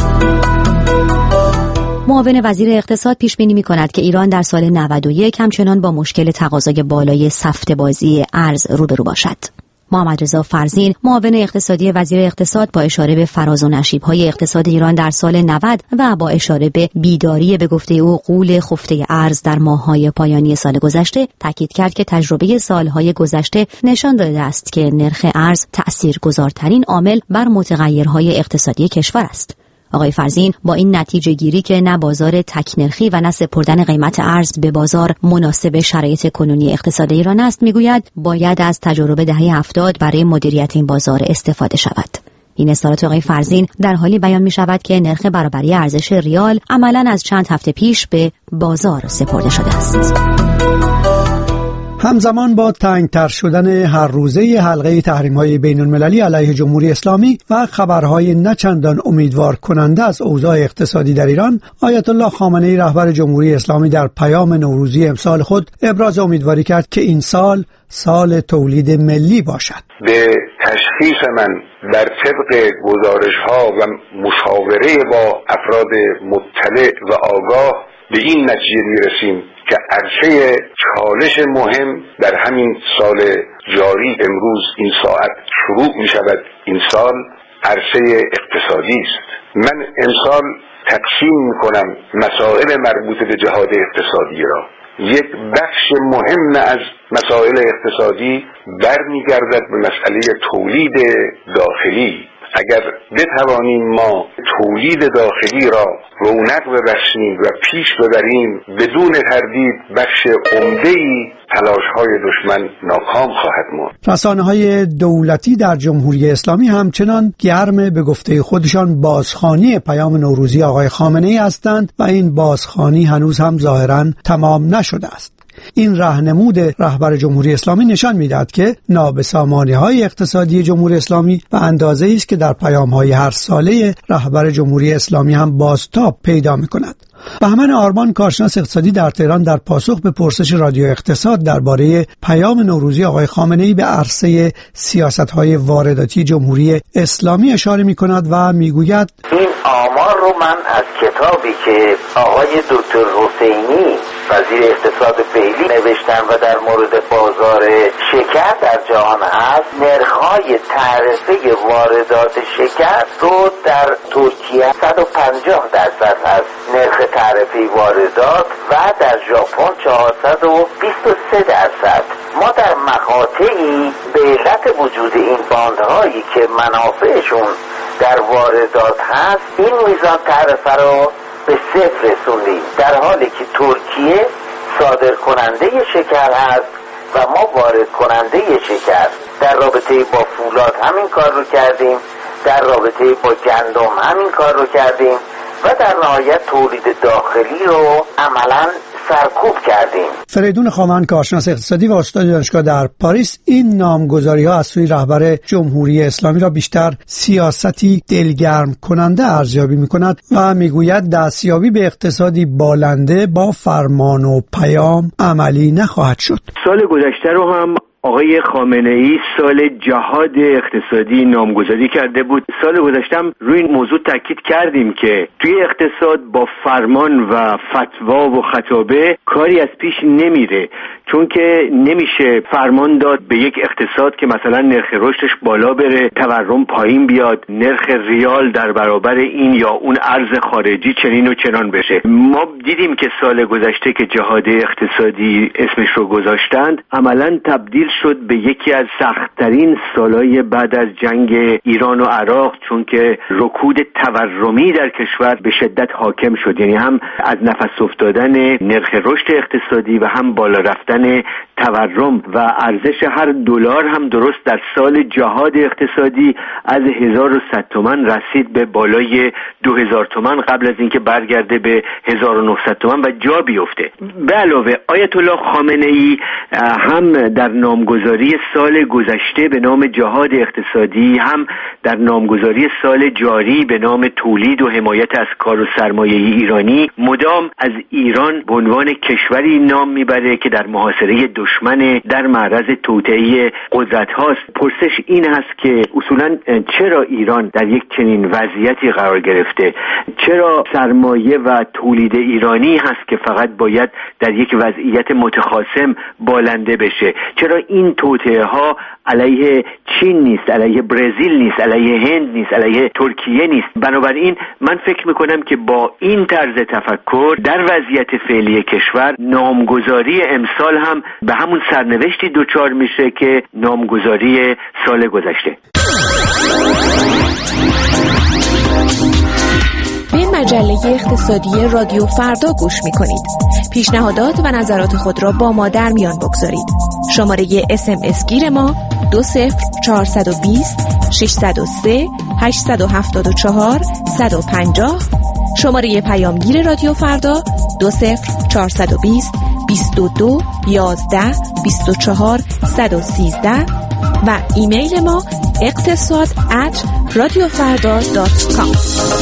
معاون وزیر اقتصاد پیش بینی می‌کند که ایران در سال 91 همچنان با مشکل تقاضای بالای سفته بازی ارز روبرو باشد. محمد رضا فرزین، معاون اقتصادی وزیر اقتصاد، با اشاره به فراز و نشیب‌های اقتصاد ایران در سال 90 و با اشاره به بیداری به گفته او غول خفته ارز در ماه‌های پایانی سال گذشته، تاکید کرد که تجربه سال‌های گذشته نشان داده است که نرخ ارز تأثیرگذارترین عامل بر متغیرهای اقتصادی کشور است. آقای فرزین با این نتیجه گیری که نه بازار تک‌نرخی و نه سپردن قیمت ارز به بازار مناسب شرایط کنونی اقتصاد ایران است، میگوید باید از تجربه دهه 70 برای مدیریت این بازار استفاده شود. این اظهارات آقای فرزین در حالی بیان می شود که نرخ برابری ارزش ریال عملاً از چند هفته پیش به بازار سپرده شده است. همزمان با تنگتر شدن هر روزه حلقه تحریم‌های بین‌المللی علیه جمهوری اسلامی و خبرهای نچندان امیدوار کننده از اوضاع اقتصادی در ایران، آیت الله خامنه‌ای رهبر جمهوری اسلامی در پیام نوروزی امسال خود ابراز امیدواری کرد که این سال سال تولید ملی باشد. به تشخیص من در طبق گزارش‌ها و مشاوره با افراد مطلع و آگاه به این نتیجه می‌رسیم که عرصه چالش مهم در همین سال جاری امروز این ساعت شروع می شود. این سال عرصه اقتصادی است. من امسال تقسیم می کنم مسائل مربوط به جهاد اقتصادی را. یک بخش مهم از مسائل اقتصادی برمیگردد به مسئله تولید داخلی. اگر بتوانیم ما تولید داخلی را رونق ببخشیم و پیش ببریم، بدون تردید بخش عمده‌ای تلاش‌های دشمن ناکام خواهد ماند. رسانه‌های دولتی در جمهوری اسلامی همچنان گرم به گفته خودشان بازخوانی پیام نوروزی آقای خامنه‌ای هستند و این بازخوانی هنوز هم ظاهراً تمام نشده است. این راهنمود رهبر جمهوری اسلامی نشان می‌دهد که نابسامانی‌های اقتصادی جمهوری اسلامی به اندازه‌ای است که در پیام‌های هر ساله رهبر جمهوری اسلامی هم بازتاب پیدا می‌کند. بهمن آرمان، کارشناس اقتصادی در تهران، در پاسخ به پرسش رادیو اقتصاد درباره پیام نوروزی آقای خامنه‌ای به عرصه سیاست‌های وارداتی جمهوری اسلامی اشاره می‌کند و می‌گوید این آمار رو من از کتابی که آقای دکتر حسینی وزیر اقتصاد فعلی نوشتن و در مورد بازار شکر در جهان هست، نرخ‌های تعرفه واردات شکر رو در ترکیه 150% هست نرخ تعرفه واردات و در ژاپن 423%. ما در مقاطعی به علت وجود این باندهایی که منافعشون در واردات هست، این میزان تعرفه رو به صفر رسوندیم، در حالی که ترکیه صادر کننده شکر هست و ما وارد کننده شکر. در رابطه با فولاد همین کار رو کردیم، در رابطه با گندم همین کار رو کردیم و در نهایت تولید داخلی رو عملاً سرکوب کردیم. فریدون خامن، کارشناس اقتصادی و استاد دانشگاه در پاریس، این نامگذاری‌ها از سوی رهبر جمهوری اسلامی را بیشتر سیاستی دلگرم کننده ارزیابی می‌کند و می‌گوید دستیابی به اقتصادی بالنده با فرمان و پیام عملی نخواهد شد. سال گذشته رو هم آقای خامنه‌ای سال جهاد اقتصادی نامگذاری کرده بود. سال گذشته هم روی این موضوع تاکید کردیم که توی اقتصاد با فرمان و فتوا و خطابه کاری از پیش نمیره، چون که نمیشه فرمان داد به یک اقتصاد که مثلا نرخ رشدش بالا بره، تورم پایین بیاد، نرخ ریال در برابر این یا اون ارز خارجی چنین و چنان بشه. ما دیدیم که سال گذشته که جهاد اقتصادی اسمش رو گذاشتند، عملاً تبدیل شد به یکی از سخت‌ترین سالهای بعد از جنگ ایران و عراق، چون که رکود تورمی در کشور به شدت حاکم شد. یعنی هم از نفس افتادن نرخ رشد اقتصادی و هم بالا رفتن تورم و ارزش هر دلار هم درست در سال جهاد اقتصادی از 1100 تومان رسید به بالای 2000 تومان قبل از اینکه برگرده به 1900 تومان و جا بیفته. به علاوه آیت الله خامنه ای هم در نامگذاری سال گذشته به نام جهاد اقتصادی، هم در نامگذاری سال جاری به نام تولید و حمایت از کار و سرمایه ایرانی مدام از ایران به عنوان کشوری نام میبره که در محاصره دشمن، در معرض توطئه قدرت هاست. پرسش این هست که اصولا چرا ایران در یک چنین وضعیتی قرار گرفته؟ چرا سرمایه و تولید ایرانی هست که فقط باید در یک وضعیت متخاصم بالنده بشه؟ چرا این توطئه ها علیه چین نیست، علیه برزیل نیست، علیه هند نیست، علیه ترکیه نیست؟ بنابراین من فکر میکنم که با این طرز تفکر در وضعیت فعلی کشور نامگذاری امسال هم به همون سرنوشتی دچار میشه که نامگذاری سال گذشته. به مجله اقتصادی رادیو فردا گوش میکنید. پیشنهادات و نظرات خود را با ما در میان بگذارید. شماره SMS گیر ما 20420 603 874 150. شماره پیامگیر رادیو فردا 20420 22 11 24 113 و ایمیل ما اقتصاد@radiofarda.com.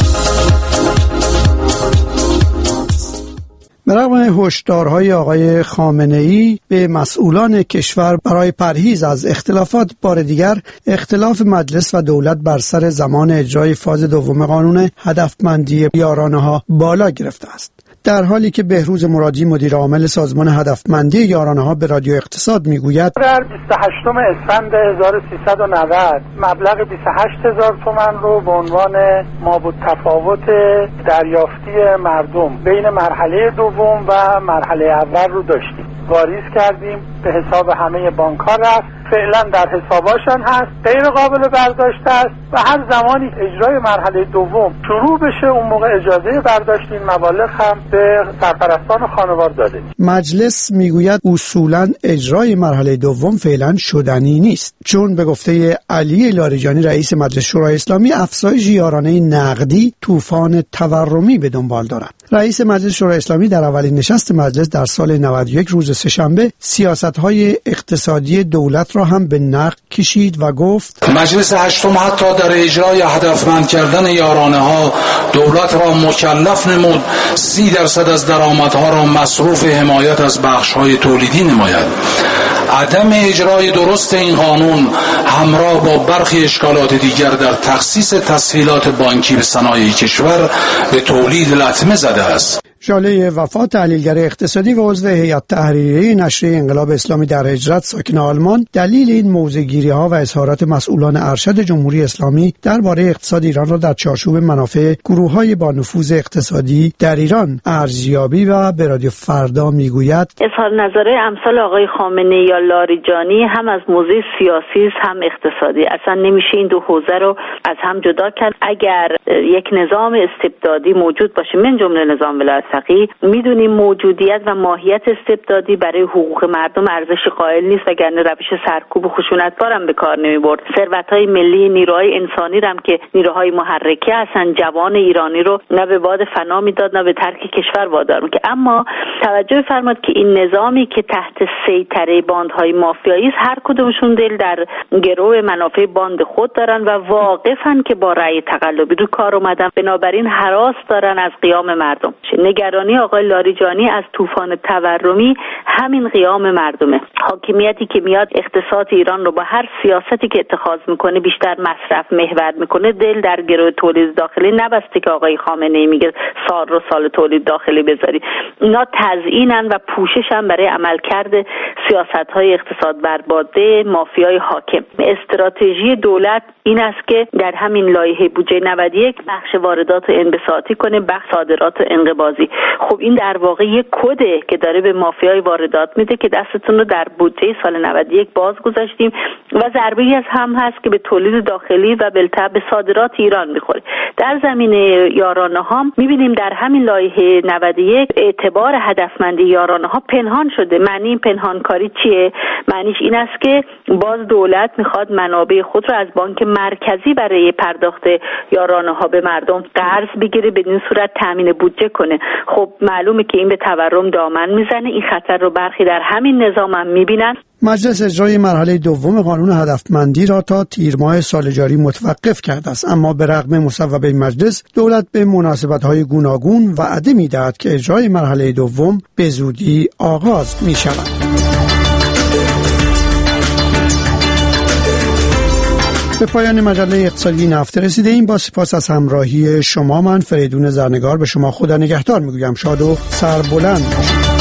به رغم هشدارهای آقای خامنه‌ای به مسئولان کشور برای پرهیز از اختلافات، بار دیگر اختلاف مجلس و دولت بر سر زمان اجرای فاز دوم قانون هدفمندی یارانه‌ها بالا گرفته است. در حالی که بهروز مرادی مدیر عامل سازمان هدفمندی یارانه‌ها به رادیو اقتصاد میگوید در 28 اسفند 1390 مبلغ 28000 تومان رو به عنوان مابالتفاوت دریافتی مردم بین مرحله دوم و مرحله اول رو داشتیم. واریز کردیم، به حساب همه بانک‌ها رفت، فعلا در حساباشان هست، غیر قابل برداشت است و هر زمانی اجرای مرحله دوم شروع بشه اون موقع اجازه برداشت این مبالغ هم به سرپرستان خانوار داده. مجلس میگوید اصولا اجرای مرحله دوم فعلا شدنی نیست، چون به گفته علی لاریجانی رئیس مجلس شورای اسلامی افزایش یارانه نقدی طوفان تورمی به دنبال دارد. رئیس مجلس شورای اسلامی در اولین نشست مجلس در سال 91 روز سه‌شنبه سیاست‌های اقتصادی دولت را هم به نقد کشید و گفت مجلس هشتم حتی در اجرای هدفمند کردن یارانه‌ها دولت را مکلف نمود 30% از درآمدها را مصروف حمایت از بخش‌های تولیدی نماید. عدم اجرای درست این قانون همراه با برخی اشکالات دیگر در تخصیص تسهیلات بانکی به صنایع کشور به تولید لطمه زده است. ژاله وفا، تحلیلگر اقتصادی و عضو هیئت تحریریه نشریه انقلاب اسلامی در هجرت ساکن آلمان، دلیل این موضع‌گیری‌ها و اظهارات مسئولان ارشد جمهوری اسلامی درباره اقتصاد ایران را در چارچوب منافع گروه‌های با نفوذ اقتصادی در ایران ارزیابی و به رادیو فردا میگوید اظهار نظر امثال آقای خامنه یا لاریجانی هم از موضوع سیاسی است هم اقتصادی. اصلا نمیشه این دو حوزه رو از هم جدا کرد. اگر یک نظام استبدادی موجود باشه من جمله نظام ولایت فقیه، میدونیم موجودیت و ماهیت استبدادی برای حقوق مردم ارزش قائل نیست، وگرنه روش سرکوب و خشونتبار هم به کار نمیبرد. ثروت‌های ملی، نیروهای انسانی هم که نیروهای محرکه هستن، جوان ایرانی رو نه به باد فنا میداد نه به ترک کشور وادار می‌کرد. اما توجه فرمود که این نظامی که تحت سیطره باندهای مافیایی است، هر کدومشون دل در گرو منافع باند خود دارن و واقفن که با رأی تقلبی رو کار اومدن، بنابراین هراس دارن از قیام مردم. نگرانی آقای لاریجانی از طوفان تورمی همین قیام مردمه. حاکمیتی که میاد اقتصاد ایران رو با هر سیاستی که اتخاذ میکنه بیشتر مصرف محور میکنه، دل در گروه تولید داخلی نبسته که آقای خامنه ای میگه سال رو سال تولید داخلی بذاری. اینا تزیینن و پوششن برای عملکرد سیاست‌های اقتصاد برباده مافیای حاکم. استراتژی دولت این است که در همین لایحه بودجه 91 بخش واردات رو انبساطی کنه، بخش صادرات رو انقباضی. خب این در واقع یک کده که داره به مافیای واردات میده که دستتون رو در بودجه سال 91 باز گذاشتیم و ضربه‌ای از هم هست که به تولید داخلی و بالتبع به صادرات ایران میخوره. در زمینه یارانه ها میبینیم در همین لایحه 91 اعتبار هدفمندی یارانه ها پنهان شده. معنی این پنهانکاری چیه؟ معنیش این است که باز دولت میخواد منابع خود رو از بانک مرکزی برای پرداخت یارانه ها به مردم قرض بگیره، بدین صورت تامین بودجه کنه. خب معلومه که این به تورم دامن میزنه. این خطر رو برخی در همین نظام هم میبینن. مجلس اجرای مرحله دوم قانون هدفمندی را تا تیر ماه سال جاری متوقف کرده است، اما به رغم مصوبه مجلس دولت به مناسبت‌های گوناگون وعده می‌دهد که اجرای مرحله دوم به زودی آغاز می‌شود. به پایان مجله اقتصادی این هفته رسیدیم. با سپاس از همراهی شما، من فریدون زرنگار به شما خدا نگهدار میگویم. شاد و سربلند باشید.